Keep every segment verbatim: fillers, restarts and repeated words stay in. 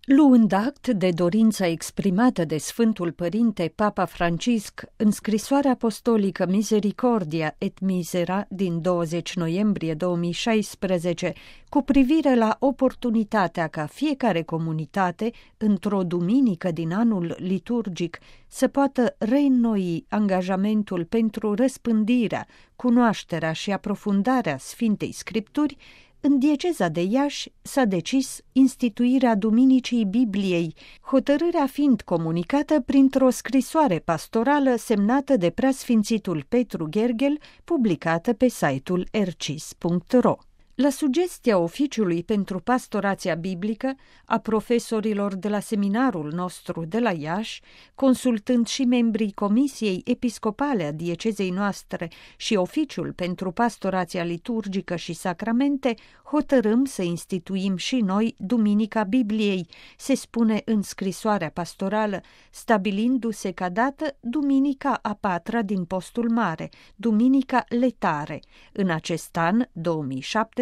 Luând act de dorința exprimată de Sfântul Părinte Papa Francisc în scrisoarea apostolică Misericordia et Misera din douăzeci noiembrie două mii șaisprezece cu privire la oportunitatea ca fiecare comunitate, într-o duminică din anul liturgic, să poată reînnoi angajamentul pentru răspândirea, cunoașterea și aprofundarea Sfintei Scripturi, în dieceza de Iași s-a decis instituirea Duminicii Bibliei, hotărârea fiind comunicată printr-o scrisoare pastorală semnată de Preasfințitul Petru Gherghel, publicată pe site-ul r c i s punct r o. La sugestia Oficiului pentru Pastorația Biblică, a profesorilor de la seminarul nostru de la Iași, consultând și membrii Comisiei Episcopale a diecezei noastre și Oficiul pentru Pastorația Liturgică și Sacramente, hotărâm să instituim și noi Duminica Bibliei, se spune în scrisoarea pastorală, stabilindu-se ca dată Duminica a patra din Postul Mare, Duminica Letare. În acest an, două mii șaptesprezece,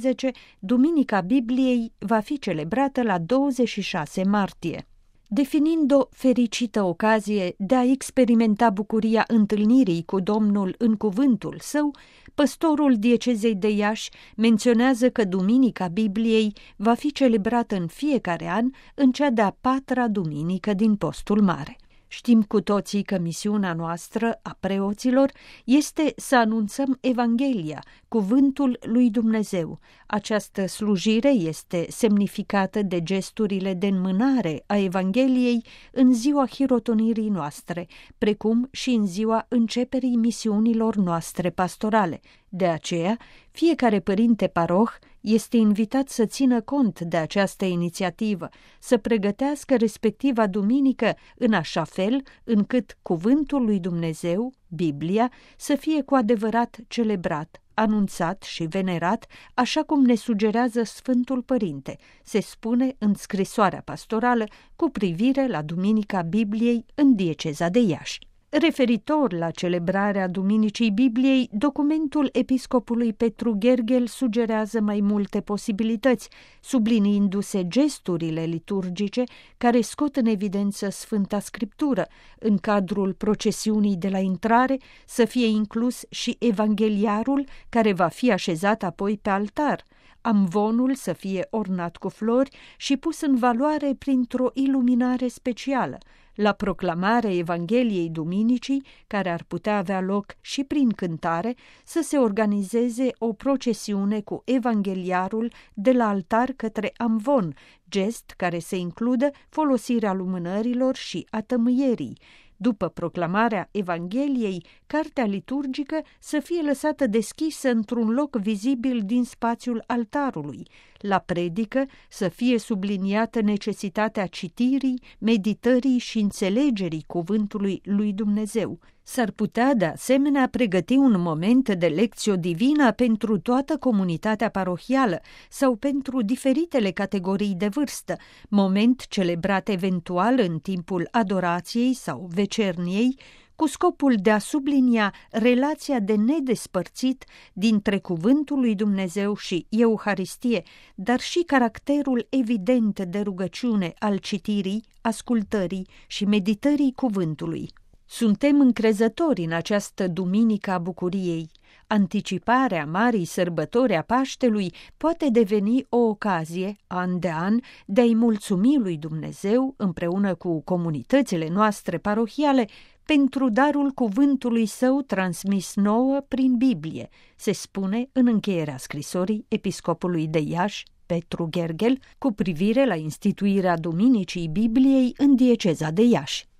Duminica Bibliei va fi celebrată la douăzeci și șase martie. Definind o fericită ocazie de a experimenta bucuria întâlnirii cu Domnul în cuvântul său, păstorul diecezei de Iași menționează că Duminica Bibliei va fi celebrată în fiecare an în cea de-a patra duminică din Postul Mare. Știm cu toții că misiunea noastră, a preoților, este să anunțăm Evanghelia, cuvântul lui Dumnezeu. Această slujire este semnificată de gesturile de înmânare a Evangheliei în ziua hirotonirii noastre, precum și în ziua începerii misiunilor noastre pastorale. De aceea, fiecare părinte paroh este invitat să țină cont de această inițiativă, să pregătească respectiva duminică în așa fel încât cuvântul lui Dumnezeu, Biblia, să fie cu adevărat celebrat, anunțat și venerat, așa cum ne sugerează Sfântul Părinte, se spune în scrisoarea pastorală cu privire la Duminica Bibliei în dieceza de Iași. Referitor la celebrarea Duminicii Bibliei, documentul episcopului Petru Gherghel sugerează mai multe posibilități, subliniindu-se gesturile liturgice care scot în evidență Sfânta Scriptură. În cadrul procesiunii de la intrare să fie inclus și evangheliarul care va fi așezat apoi pe altar, amvonul să fie ornat cu flori și pus în valoare printr-o iluminare specială. La proclamarea Evangheliei Duminicii, care ar putea avea loc și prin cântare, să se organizeze o procesiune cu evangheliarul de la altar către amvon, gest care să includă folosirea lumânărilor și a tămâierii. După proclamarea Evangheliei, cartea liturgică să fie lăsată deschisă într-un loc vizibil din spațiul altarului. La predică să fie subliniată necesitatea citirii, meditării și înțelegerii cuvântului lui Dumnezeu. S-ar putea de asemenea pregăti un moment de lecție divină pentru toată comunitatea parohială sau pentru diferitele categorii de vârstă, moment celebrat eventual în timpul adorației sau vecerniei, cu scopul de a sublinia relația de nedespărțit dintre cuvântul lui Dumnezeu și Euharistie, dar și caracterul evident de rugăciune al citirii, ascultării și meditării cuvântului. Suntem încrezători în această duminică a bucuriei. Anticiparea marii sărbători a Paștelui poate deveni o ocazie, an de an, de a-i mulțumi lui Dumnezeu, împreună cu comunitățile noastre parohiale, pentru darul cuvântului său transmis nouă prin Biblie, se spune în încheierea scrisorii episcopului de Iași, Petru Gherghel, cu privire la instituirea Duminicii Bibliei în dieceza de Iași.